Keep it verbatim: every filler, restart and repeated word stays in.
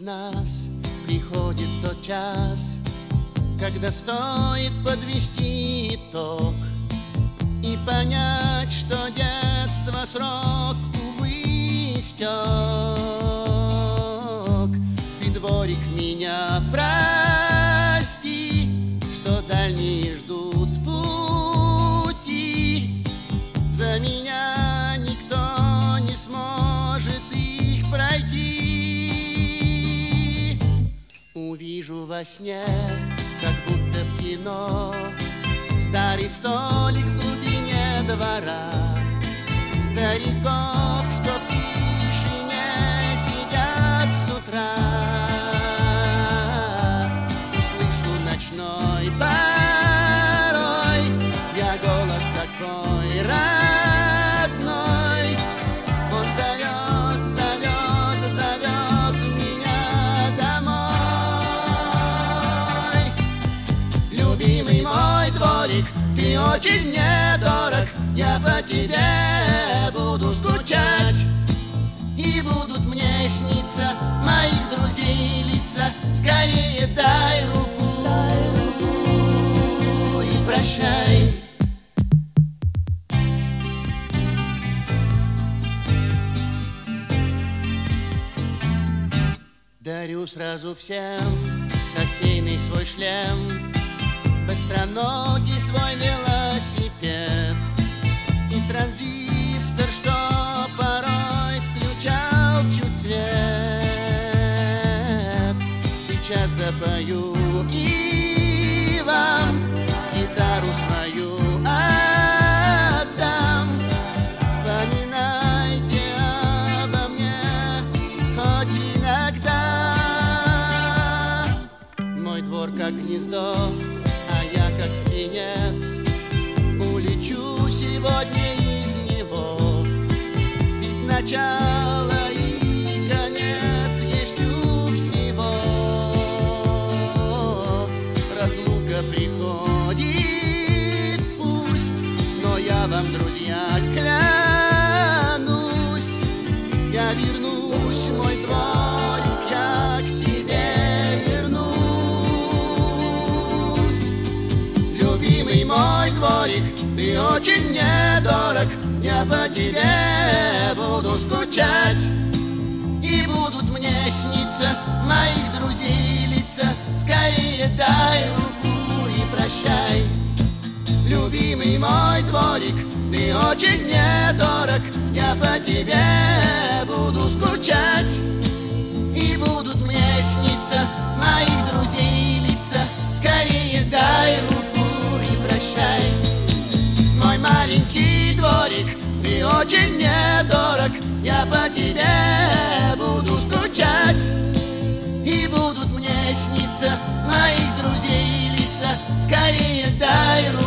нас приходит тот час, когда стоит подвести итог и понять, что детство срок, увы, истек. Ты, дворик, меня прости, что дальние ждут пути. За меня никто не сможет их пройти. Увижу во сне, как будто в кино, старый столик в глубине двора, стариков, что в тишине сидят с утра. Услышу ночной порой я голос такой родной. Он зовет, зовет, зовет меня домой. Любимый мой дворик, ты очень мне дорог, я по тебе буду скучать. И будут мне сниться моих друзей лица. Скорее дай руку, дай руку и прощай. Дарю сразу всем кофейный свой шлем, быстроногий свой велосипед и транзистор, что порой включал чуть свет. Сейчас допою и вам гитару свою отдам. Вспоминайте обо мне хоть иногда. Мой двор как гнездо, а я как птенец, улечу сегодня из него. Ведь начало и конец есть у всего. Разлука приходит, пусть, но я вам, друзья, клянусь, я вернусь, мой дворик, я к тебе вернусь. Любимый мой дворик, ты очень мне дорог, я по тебе буду скучать. И будут мне сниться моих друзей лица. Скорее дай руку и прощай. Любимый мой дворик, ты очень мне дорог, я по тебе буду скучать. И будут мне сниться моих друзей лица. Скорее дай руку и прощай. Мой маленький дворик, ты очень мне дорог, я по тебе буду скучать. И будут мне сниться моих друзей лица. Скорее дай руку